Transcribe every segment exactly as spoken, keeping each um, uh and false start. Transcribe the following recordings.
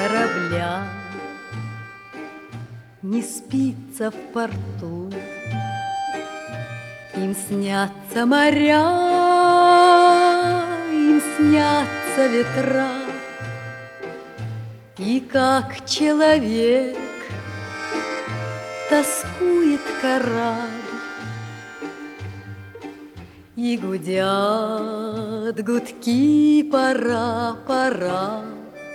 корабля. Не спится в порту, им снятся моря, им снятся ветра. И как человек тоскует корабль, и гудят гудки, пора, пора.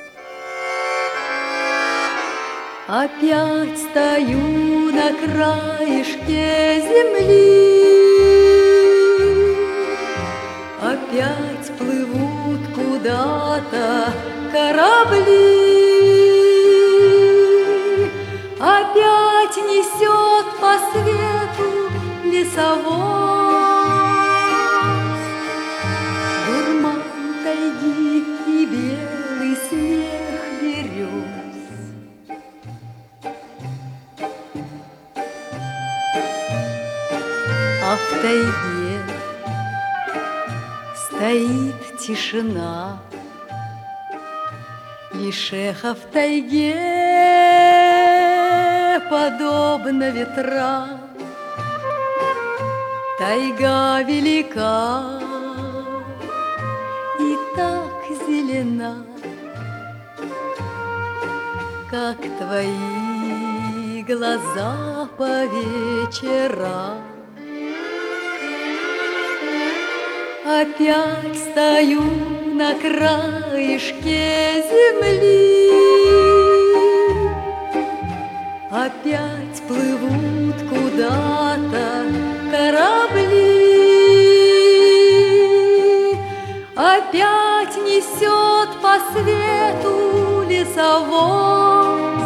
Опять стою на краешке земли, опять плывут куда-то корабли, опять несет по свету лесовоз дурман тайги и белый смех берез. А в тайге стоит тишина, лишь эхо в тайге подобно ветрам. Тайга велика и так зелена, как твои глаза по вечерам. Опять стою на краешке земли, опять плывут куда-то корабли, опять несет по свету лесовоз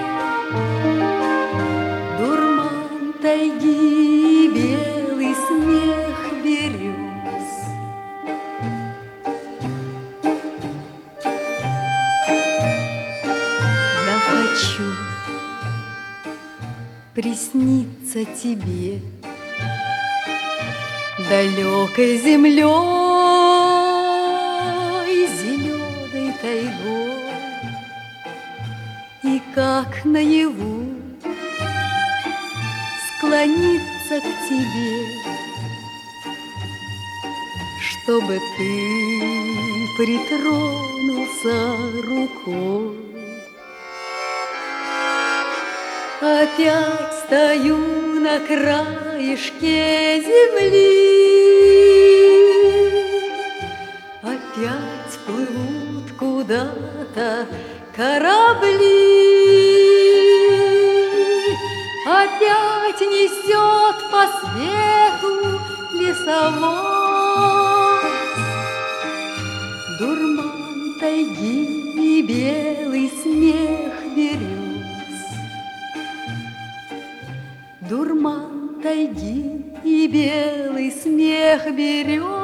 дурман тайги и белый смех берез. Хочу присниться тебе далекой землей, зеленой тайгой, и как наяву склониться к тебе, чтобы ты притронулся рукой. Опять стою на краешке земли, опять плывут куда-то корабли, опять несет по свету лесовоз дурман тайги и белый смех берез. Дурман тайги и белый смех берез.